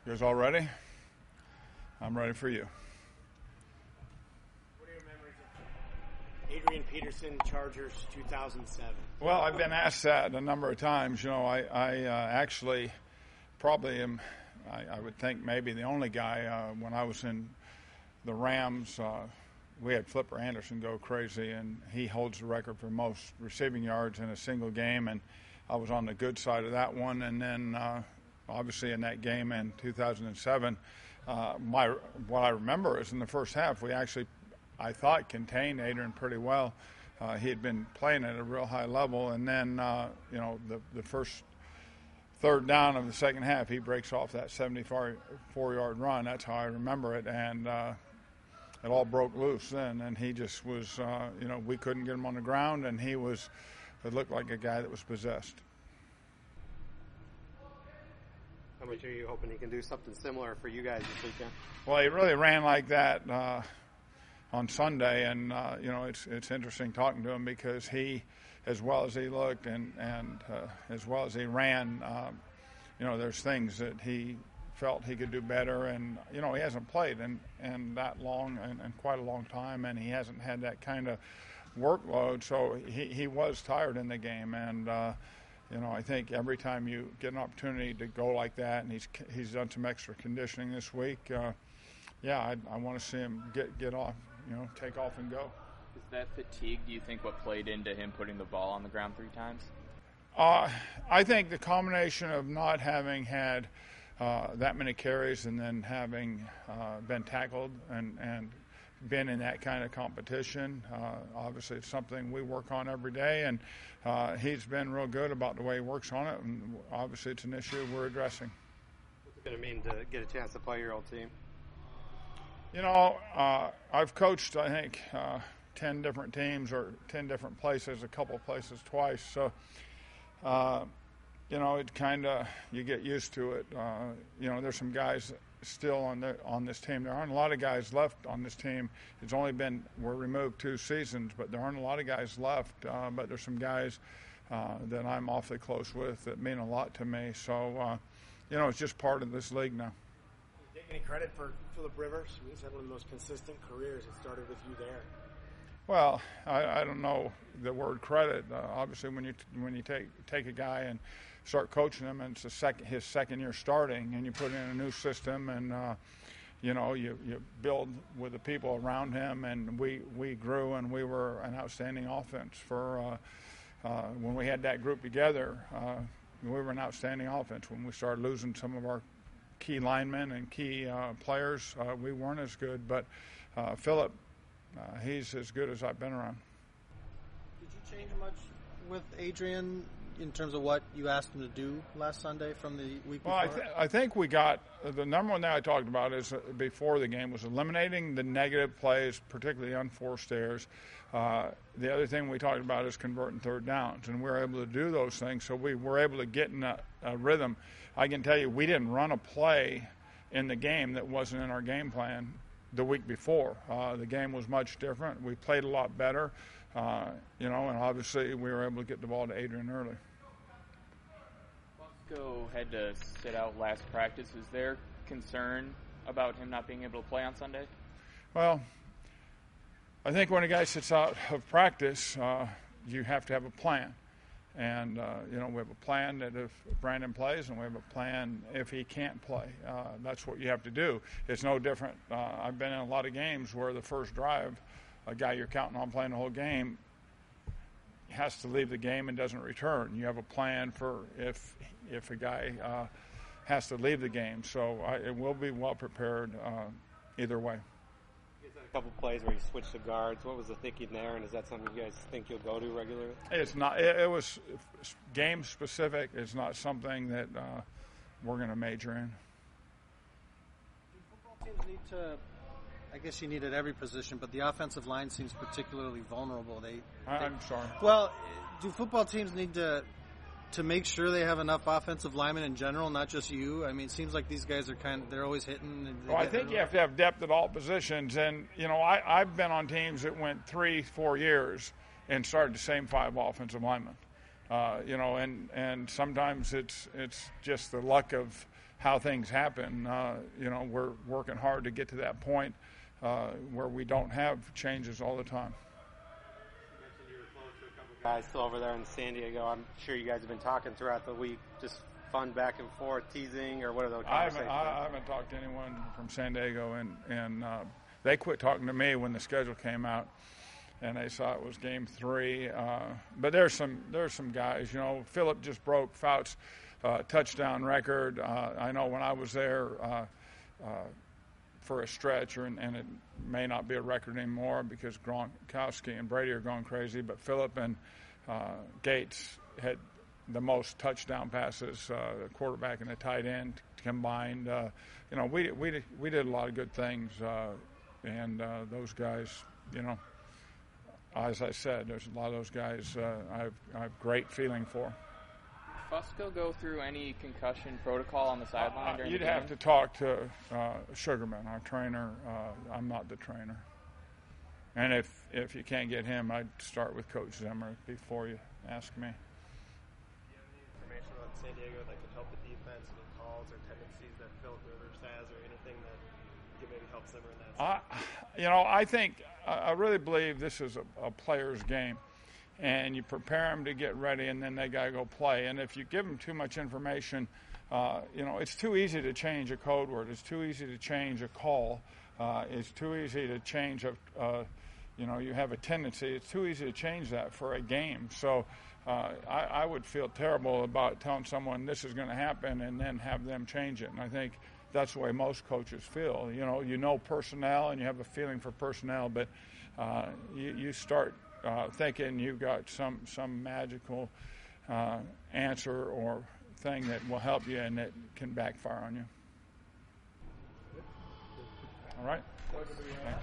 You guys all ready? I'm ready for you. What are your memories of Adrian Peterson, Chargers, 2007? Well, I've been asked that a number of times. You know, I actually probably am, I would think maybe the only guy when I was in the Rams. We had Flipper Anderson go crazy, and he holds the record for most receiving yards in a single game, and I was on the good side of that one. And then obviously in that game in 2007, what I remember is in the first half we actually, I thought, contained Adrian pretty well. He had been playing at a real high level, and then the first third down of the second half, he breaks off that 74-yard run. That's how I remember it, and it all broke loose then, and he just was, we couldn't get him on the ground, and it looked like a guy that was possessed. How much are you hoping he can do something similar for you guys this weekend? Well, he really ran like that on Sunday, and it's interesting talking to him because he, as well as he looked and as well as he ran, there's things that he felt he could do better, and he hasn't played in that long and quite a long time, and he hasn't had that kind of workload, so he was tired in the game, and I think every time you get an opportunity to go like that, and he's done some extra conditioning this week, I want to see him get off, take off and go. Is that fatigue, do you think, what played into him putting the ball on the ground 3 times? I think the combination of not having had that many carries and then having been tackled and been in that kind of competition, obviously it's something we work on every day, and he's been real good about the way he works on it, and obviously it's an issue we're addressing. What's it going to mean to get a chance to play your old team? I've coached, I think, 10 different teams or 10 different places, a couple places twice, so it kind of, you get used to it. There's some guys still on this team. There aren't a lot of guys left on this team. It's only been, we're removed 2 seasons, but there aren't a lot of guys left. But there's some guys that I'm awfully close with that mean a lot to me. So, it's just part of this league now. Do you take any credit for Philip Rivers? He's had one of the most consistent careers. It started with you there. Well, I don't know the word credit. Obviously, when you take a guy and start coaching him, and it's his second year starting, and you put in a new system, and you build with the people around him, and we grew, and we were an outstanding offense for when we had that group together. We were an outstanding offense. When we started losing some of our key linemen and key players, we weren't as good. But Philip, he's as good as I've been around. Did you change much with Adrian in terms of what you asked him to do last Sunday from the week before? Well, I think we got the number one thing I talked about is before the game was eliminating the negative plays, particularly unforced errors. The other thing we talked about is converting third downs, and we were able to do those things, so we were able to get in a rhythm. I can tell you we didn't run a play in the game that wasn't in our game plan the week before. The game was much different. We played a lot better. And obviously we were able to get the ball to Adrian early. Bosco had to sit out last practice. Is there concern about him not being able to play on Sunday? Well, I think when a guy sits out of practice, you have to have a plan. And, we have a plan that if Brandon plays, and we have a plan if he can't play. That's what you have to do. It's no different. I've been in a lot of games where the first drive, a guy you're counting on playing the whole game has to leave the game and doesn't return. You have a plan for if a guy has to leave the game. So it will be well prepared either way. You guys had a couple plays where you switched to guards. What was the thinking there, and is that something you guys think you'll go to regularly? It's not. It was game specific. It's not something that we're going to major in. Do football teams need to? I guess you need at every position, but the offensive line seems particularly vulnerable. I'm sorry. Well, do football teams need to make sure they have enough offensive linemen in general, not just you? I mean, it seems like these guys are they're always hitting. Well, I think you have to have depth at all positions, and I've been on teams that went 3-4 years and started the same 5 offensive linemen. And sometimes it's just the luck of how things happen. We're working hard to get to that point where we don't have changes all the time. You mentioned you were close to a couple guys still over there in San Diego. I'm sure you guys have been talking throughout the week, just fun back and forth, teasing, or what are those conversations? I haven't talked to anyone from San Diego, and they quit talking to me when the schedule came out, and they saw it was Game 3. But there's some guys. Philip just broke Fout's touchdown record. I know when I was there for a stretch, and it may not be a record anymore because Gronkowski and Brady are going crazy, but Philip and Gates had the most touchdown passes, the quarterback and the tight end combined. We did a lot of good things, and those guys, as I said, there's a lot of those guys I have great feeling for. Fusco go through any concussion protocol on the sideline during You'd the game? have to talk to Sugarman, our trainer. I'm not the trainer. And if you can't get him, I'd start with Coach Zimmer before you ask me. Do you have any information about San Diego that could help the defense, any calls or tendencies that Philip Rivers has, or anything that could maybe help Zimmer in that? I really believe this is a player's game. And you prepare them to get ready, and then they got to go play. And if you give them too much information, it's too easy to change a code word. It's too easy to change a call. It's too easy to change you have a tendency. It's too easy to change that for a game. So I would feel terrible about telling someone this is going to happen and then have them change it. And I think that's the way most coaches feel. You know personnel, and you have a feeling for personnel, but you start thinking you've got some magical answer or thing that will help you, and that can backfire on you. All right? Thanks.